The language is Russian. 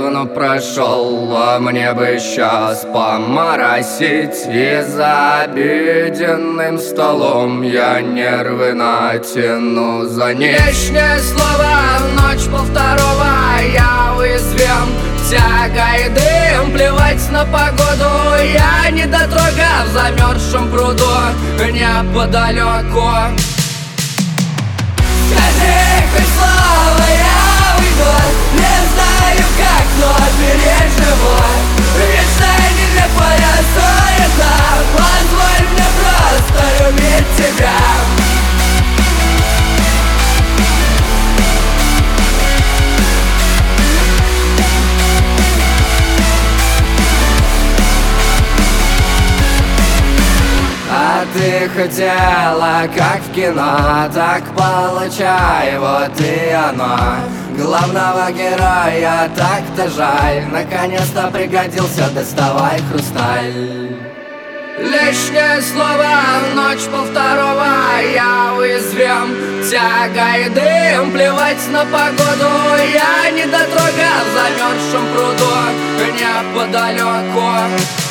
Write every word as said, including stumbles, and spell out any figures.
давно прошел, а мне бы сейчас поморосить. И за обеденным столом я нервы натяну за лишнее слово. Ночь полвторого, я уязвим, тяга и дым, плевать на погоду. Я недотрога в замерзшем пруду неподалеку. Скажи хоть слово, я уйду. Не знаю как, но переживу. Вечно нелепая суета. Позволь мне просто любить тебя. А ты хотела, как в кино, так получай, вот и оно. Главного героя так-то жаль, наконец-то пригодился, доставай хрусталь. Лишнее слово, ночь полвторого, я уязвим, тяга и дым, плевать на погоду. Я недотрога в замерзшем пруду неподалеку.